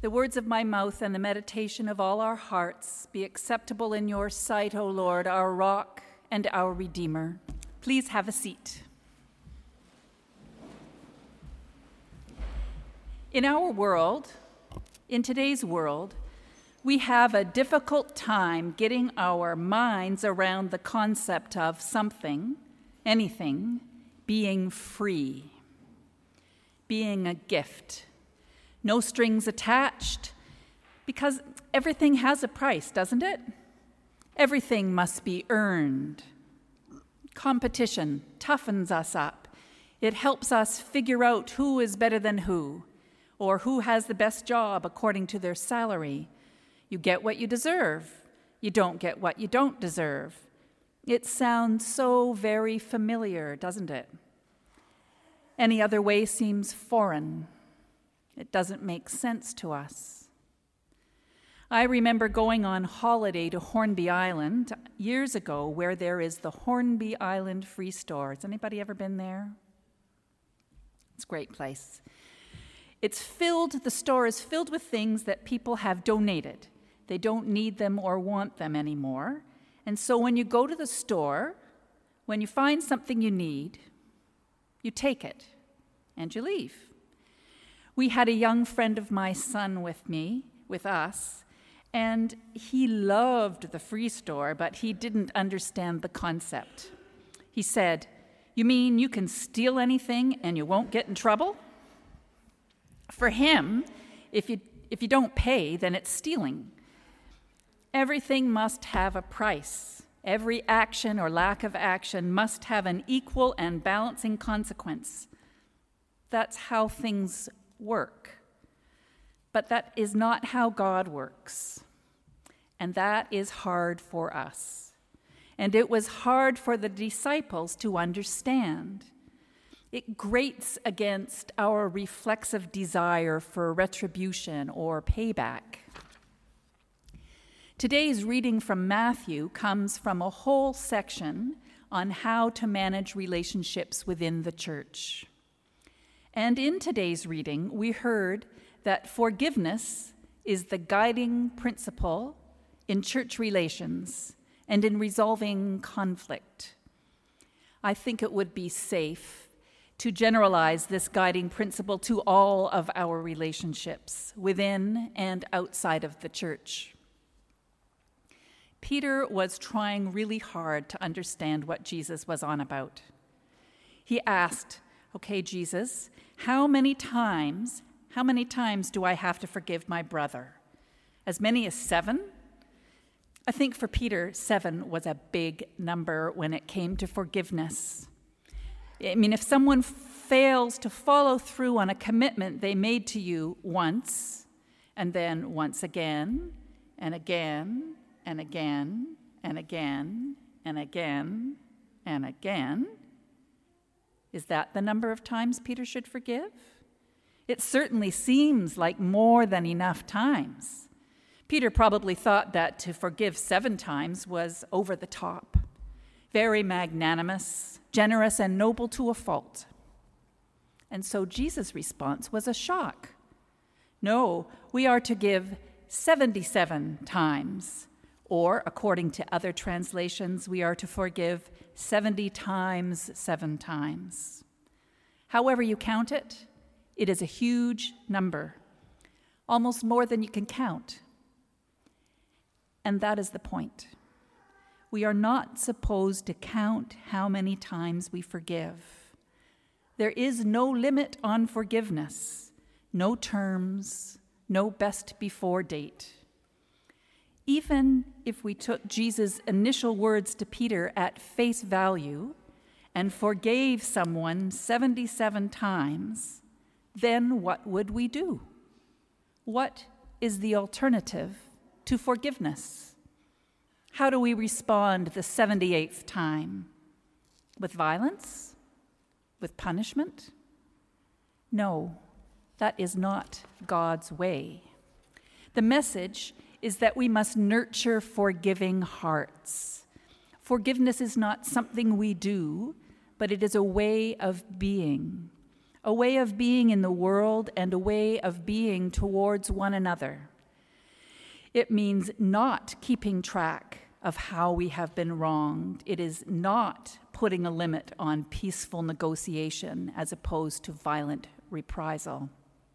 The words of my mouth and the meditation of all our hearts be acceptable in your sight, O Lord, our rock and our Redeemer. Please have a seat. In our world, in today's world, we have a difficult time getting our minds around the concept of something, anything, being free, being a gift. No strings attached, because everything has a price, doesn't it? Everything must be earned. Competition toughens us up. It helps us figure out who is better than who, or who has the best job according to their salary. You get what you deserve. You don't get what you don't deserve. It sounds so very familiar, doesn't it? Any other way seems foreign. It doesn't make sense to us. I remember going on holiday to Hornby Island years ago, where there is the Hornby Island Free Store. Has anybody ever been there? It's a great place. The store is filled with things that people have donated. They don't need them or want them anymore. And so when you go to the store, when you find something you need, you take it and you leave. We had a young friend of my son with us, and he loved the free store, but he didn't understand the concept. He said, "You mean you can steal anything and you won't get in trouble?" For him, if you don't pay, then it's stealing. Everything must have a price. Every action or lack of action must have an equal and balancing consequence. That's how things work. But that is not how God works. And that is hard for us. And it was hard for the disciples to understand. It grates against our reflexive desire for retribution or payback. Today's reading from Matthew comes from a whole section on how to manage relationships within the church. And in today's reading, we heard that forgiveness is the guiding principle in church relations and in resolving conflict. I think it would be safe to generalize this guiding principle to all of our relationships within and outside of the church. Peter was trying really hard to understand what Jesus was on about. He asked, "Okay, Jesus, how many times do I have to forgive my brother? As many as 7? I think for Peter, 7 was a big number when it came to forgiveness. I mean, if someone fails to follow through on a commitment they made to you once, and then once again, and again, and again, and again, and again, and again, is that the number of times Peter should forgive? It certainly seems like more than enough times. Peter probably thought that to forgive 7 times was over the top, very magnanimous, generous, and noble to a fault. And so Jesus' response was a shock. No, we are to give 77 times, or according to other translations, we are to forgive 70 times 7 times. However you count it, it is a huge number, almost more than you can count. And that is the point. We are not supposed to count how many times we forgive. There is no limit on forgiveness, no terms, no best before date. Even if we took Jesus' initial words to Peter at face value and forgave someone 77 times, then what would we do? What is the alternative to forgiveness? How do we respond the 78th time? With violence? With punishment? No, that is not God's way. The message is that we must nurture forgiving hearts. Forgiveness is not something we do, but it is a way of being, a way of being in the world and a way of being towards one another. It means not keeping track of how we have been wronged. It is not putting a limit on peaceful negotiation as opposed to violent reprisal.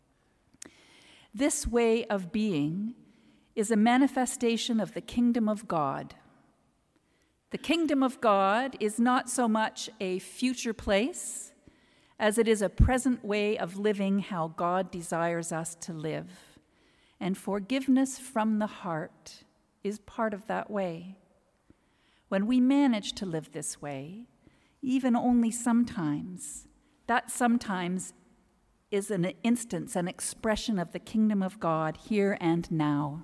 This way of being is a manifestation of the kingdom of God. The kingdom of God is not so much a future place as it is a present way of living how God desires us to live. And forgiveness from the heart is part of that way. When we manage to live this way, even only sometimes, that sometimes is an instance, an expression of the kingdom of God here and now.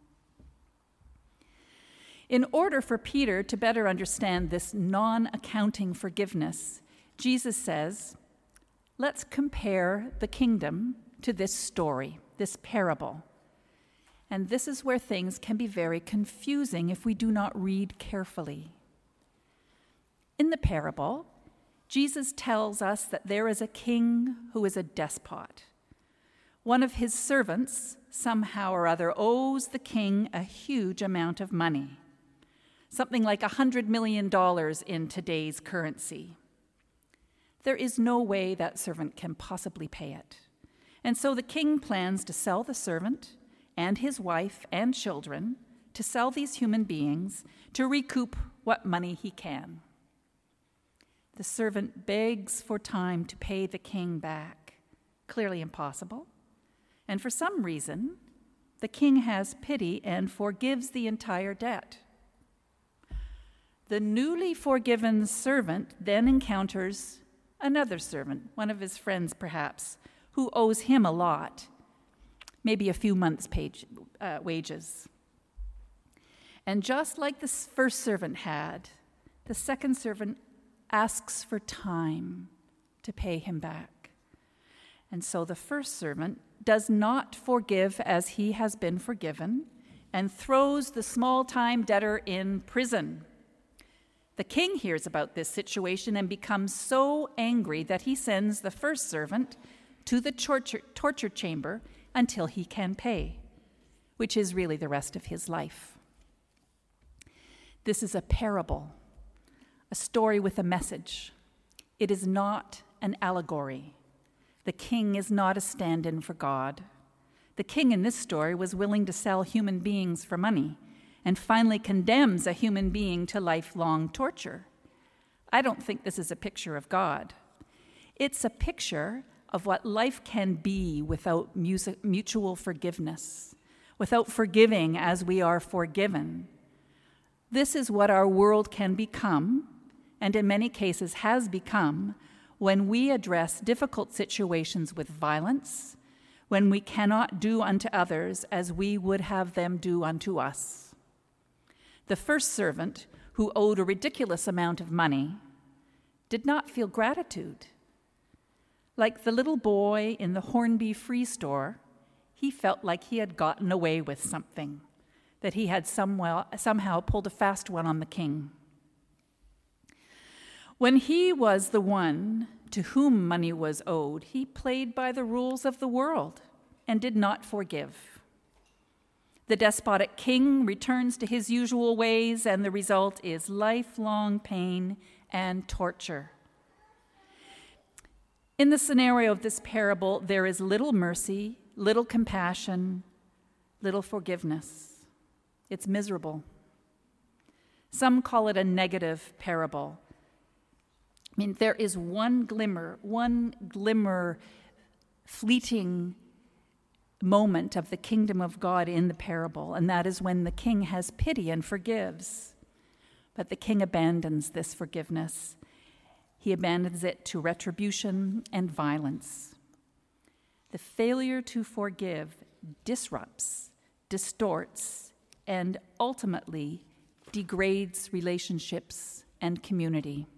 In order for Peter to better understand this non-accounting forgiveness, Jesus says, let's compare the kingdom to this story, this parable. And this is where things can be very confusing if we do not read carefully. In the parable, Jesus tells us that there is a king who is a despot. One of his servants, somehow or other, owes the king a huge amount of money, something like $100 million in today's currency. There is no way that servant can possibly pay it. And so the king plans to sell the servant and his wife and children, to sell these human beings, to recoup what money he can. The servant begs for time to pay the king back. Clearly impossible. And for some reason, the king has pity and forgives the entire debt. The newly forgiven servant then encounters another servant, one of his friends perhaps, who owes him a lot, maybe a few months' wages. And just like the first servant had, the second servant asks for time to pay him back. And so the first servant does not forgive as he has been forgiven and throws the small-time debtor in prison. The king hears about this situation and becomes so angry that he sends the first servant to the torture chamber until he can pay, which is really the rest of his life. This is a parable, a story with a message. It is not an allegory. The king is not a stand-in for God. The king in this story was willing to sell human beings for money and finally condemns a human being to lifelong torture. I don't think this is a picture of God. It's a picture of what life can be without mutual forgiveness, without forgiving as we are forgiven. This is what our world can become, and in many cases has become, when we address difficult situations with violence, when we cannot do unto others as we would have them do unto us. The first servant, who owed a ridiculous amount of money, did not feel gratitude. Like the little boy in the Hornby Free Store, he felt like he had gotten away with something, that he had somehow pulled a fast one on the king. When he was the one to whom money was owed, he played by the rules of the world and did not forgive. The despotic king returns to his usual ways, and the result is lifelong pain and torture. In the scenario of this parable, there is little mercy, little compassion, little forgiveness. It's miserable. Some call it a negative parable. I mean, there is one glimmer, fleeting moment of the kingdom of God in the parable, and that is when the king has pity and forgives. But the king abandons this forgiveness. He abandons it to retribution and violence. The failure to forgive disrupts, distorts, and ultimately degrades relationships and community.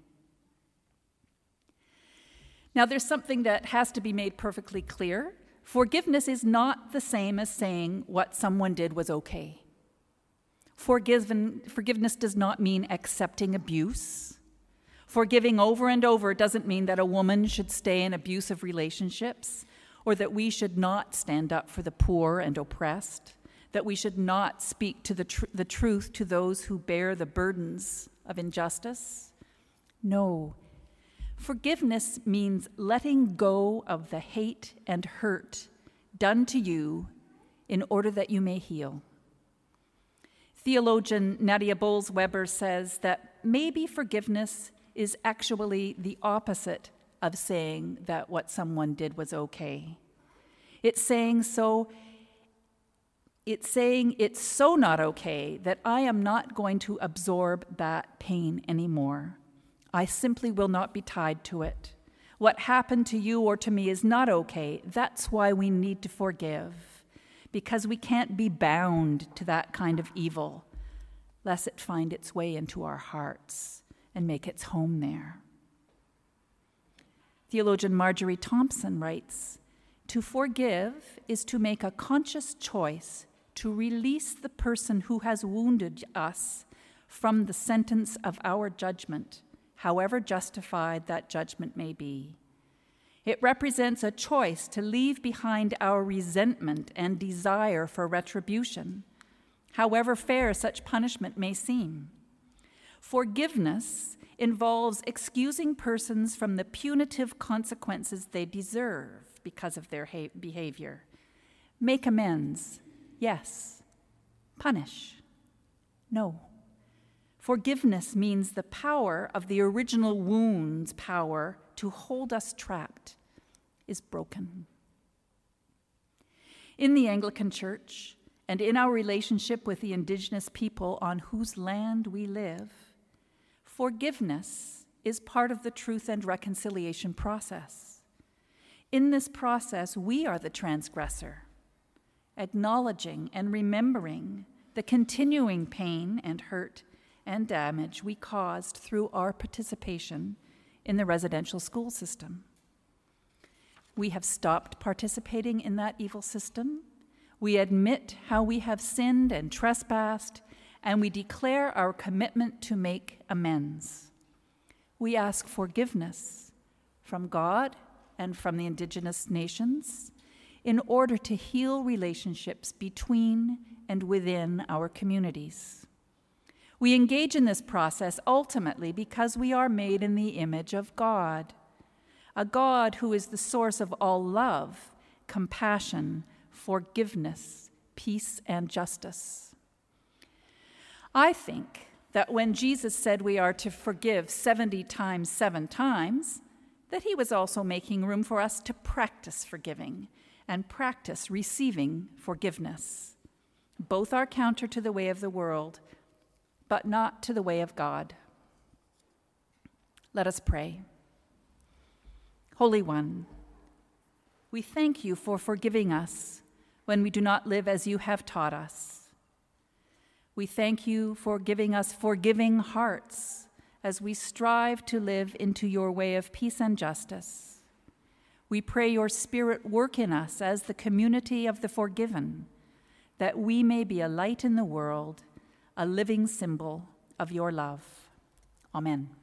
Now, there's something that has to be made perfectly clear. Forgiveness is not the same as saying what someone did was okay. Forgiveness does not mean accepting abuse. Forgiving over and over doesn't mean that a woman should stay in abusive relationships, or that we should not stand up for the poor and oppressed, that we should not speak to the truth to those who bear the burdens of injustice. No. Forgiveness means letting go of the hate and hurt done to you in order that you may heal. Theologian Nadia Bolz-Weber says that maybe forgiveness is actually the opposite of saying that what someone did was okay. It's saying it's so not okay that I am not going to absorb that pain anymore. I simply will not be tied to it. What happened to you or to me is not okay. That's why we need to forgive, because we can't be bound to that kind of evil, lest it find its way into our hearts and make its home there. Theologian Marjorie Thompson writes, "To forgive is to make a conscious choice to release the person who has wounded us from the sentence of our judgment, however justified that judgment may be. It represents a choice to leave behind our resentment and desire for retribution, however fair such punishment may seem. Forgiveness involves excusing persons from the punitive consequences they deserve because of their behavior. Make amends, yes. Punish, no. Forgiveness means the power of the original wound's power to hold us trapped is broken. In the Anglican Church, and in our relationship with the Indigenous people on whose land we live, forgiveness is part of the truth and reconciliation process. In this process, we are the transgressor, acknowledging and remembering the continuing pain and hurt and damage we caused through our participation in the residential school system. We have stopped participating in that evil system. We admit how we have sinned and trespassed, and we declare our commitment to make amends. We ask forgiveness from God and from the Indigenous nations in order to heal relationships between and within our communities. We engage in this process ultimately because we are made in the image of God, a God who is the source of all love, compassion, forgiveness, peace, and justice. I think that when Jesus said we are to forgive 70 times, 7 times, that he was also making room for us to practice forgiving and practice receiving forgiveness. Both are counter to the way of the world, but not to the way of God. Let us pray. Holy One, we thank you for forgiving us when we do not live as you have taught us. We thank you for giving us forgiving hearts as we strive to live into your way of peace and justice. We pray your Spirit work in us as the community of the forgiven, that we may be a light in the world, a living symbol of your love. Amen.